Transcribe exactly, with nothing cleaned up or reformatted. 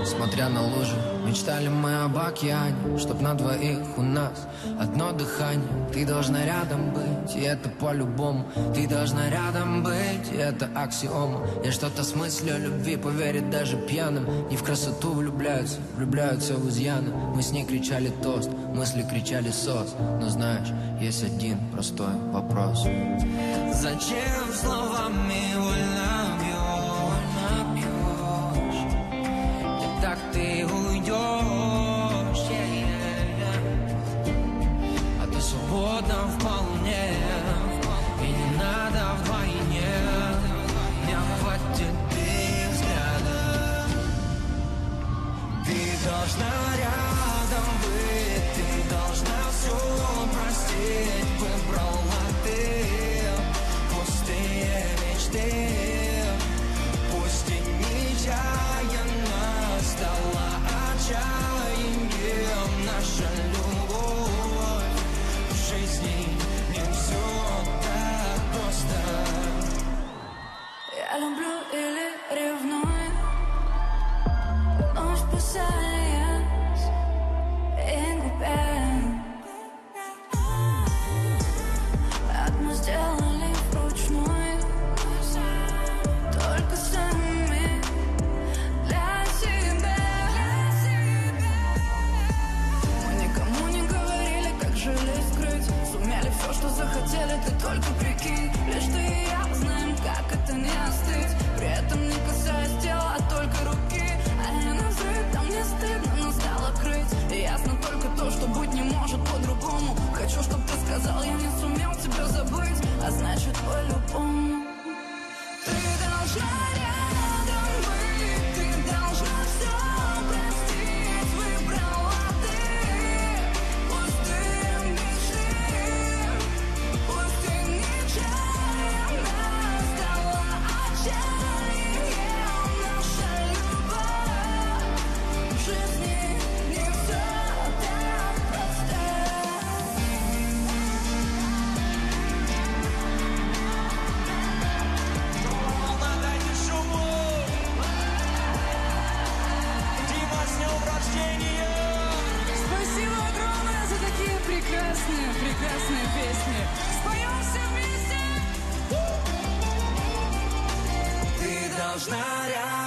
смотря на лужи. Мечтали мы об океане, чтоб на двоих у нас одно дыхание. Ты должна рядом быть, и это по-любому. Ты должна рядом быть, и это аксиома. Я что-то с мыслью любви поверит даже пьяным. Не в красоту влюбляются, влюбляются в изъяны. Мы с ней кричали тост, мысли кричали сос. Но знаешь, есть один простой вопрос. Зачем словами вольно бьешь? Не так ты уйдешь, yeah, yeah, yeah. А ты свободна вполне, и не надо вдвойне. Не хватит ты взгляда. Ты должна рядом быть, ты должна все простить. Выбрала ты пустые мечты, пусть и нечаянно стала отчаянием. Наша любовь в жизни не все так просто. Я люблю или ревную, вновь спасаясь и губя. Мы сделали вручную, только сами для себя. Мы никому не говорили, как жили скрыть. Сумели все, что захотели, ты только прикинь. Лишь ты и я знаем, как это не остыть. При этом не касаясь тела, а только руки. А я на взрыв, там не стыдно, но стало крыть. И ясно только то, что быть не может по-другому. Хочу, чтоб ты сказал, я не сумел тебя забыть, а значит по-любому. Ты должна рядом быть, ты должна все простить. Выбрала ты пустые мечты, пусть и нечаянно стала отчаянием. Наша любовь в жизни не все так просто. Волна, дайте шуму! Дима, с днем рождения! Спасибо огромное за такие прекрасные, прекрасные песни. Споем все вместе! Ты должна рядом